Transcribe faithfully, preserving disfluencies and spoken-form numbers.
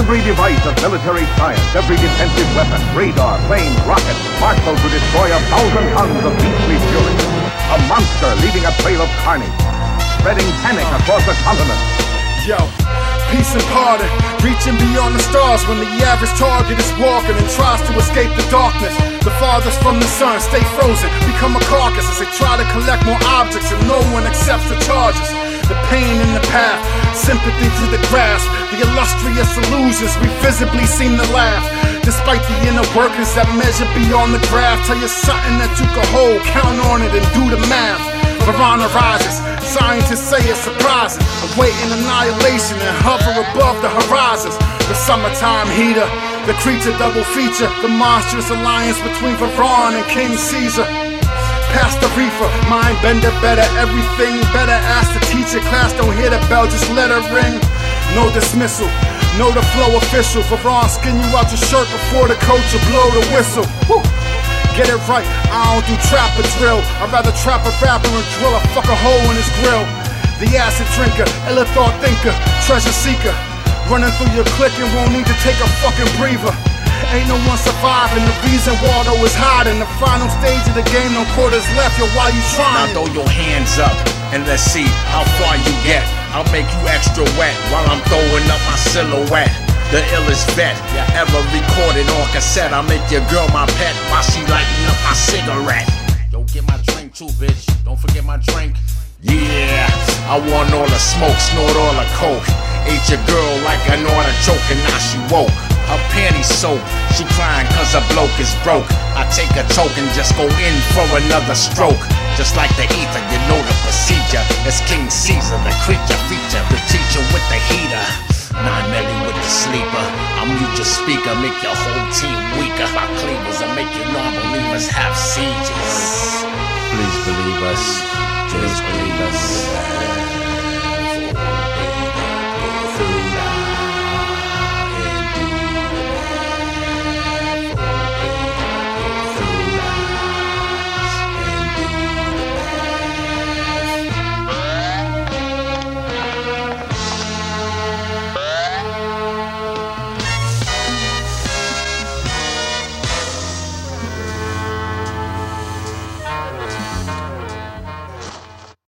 Every device of military science, every defensive weapon, radar, planes, rockets, marshaled to destroy a thousand tons of beastly fury. A monster leaving a trail of carnage, spreading panic across the continent. Yo, peace and pardon, reaching beyond the stars when the average target is walking and tries to escape the darkness. The farthest from the sun stay frozen, become a carcass as they try to collect more objects and no one accepts the charges. The pain in the path, sympathy to the grasp, the illustrious illusions we visibly seem to laugh. Despite the inner workings that measure beyond the graph, tell you something that you can hold, count on it and do the math. Varana rises, scientists say it's surprising, awaiting annihilation and hover above the horizons. The summertime heater, the creature double feature, the monstrous alliance between Varan and King Caesar. Past the reefer, mind bender better, everything better. Ask the teacher, class don't hear the bell, just let her ring. No dismissal, know the flow official. Varan skin you out your shirt before the coach will blow the whistle. Woo. Get it right, I don't do trap or drill. I'd rather trap a rapper and drill a fuck a hole in his grill. The acid drinker, ill thought thinker, treasure seeker, running through your clique and won't need to take a fucking breather. Ain't no one surviving, the reason Waldo is hiding. The final stage of the game, no quarters left, yo, why you trying? Now throw your hands up and let's see how far you get. I'll make you extra wet while I'm throwing up my silhouette. The illest vet you ever recorded on cassette. I'll make your girl my pet while she lighting up my cigarette. Yo, get my drink too, bitch. Don't forget my drink. Yeah, I want all the smoke, snort all the coke. Ate your girl like an artichoke and now she woke. Her panties soaked, she crying cause her bloke is broke. I take a toke and just go in for another stroke. Just like the ether, you know the procedure. It's King Caesar, the creature feature, the teacher with the heater. Nine Melly with the sleeper. I'll mute your speaker, make your whole team weaker. My cleavers will make you non-believers have seizures. Please believe us. Just believe us.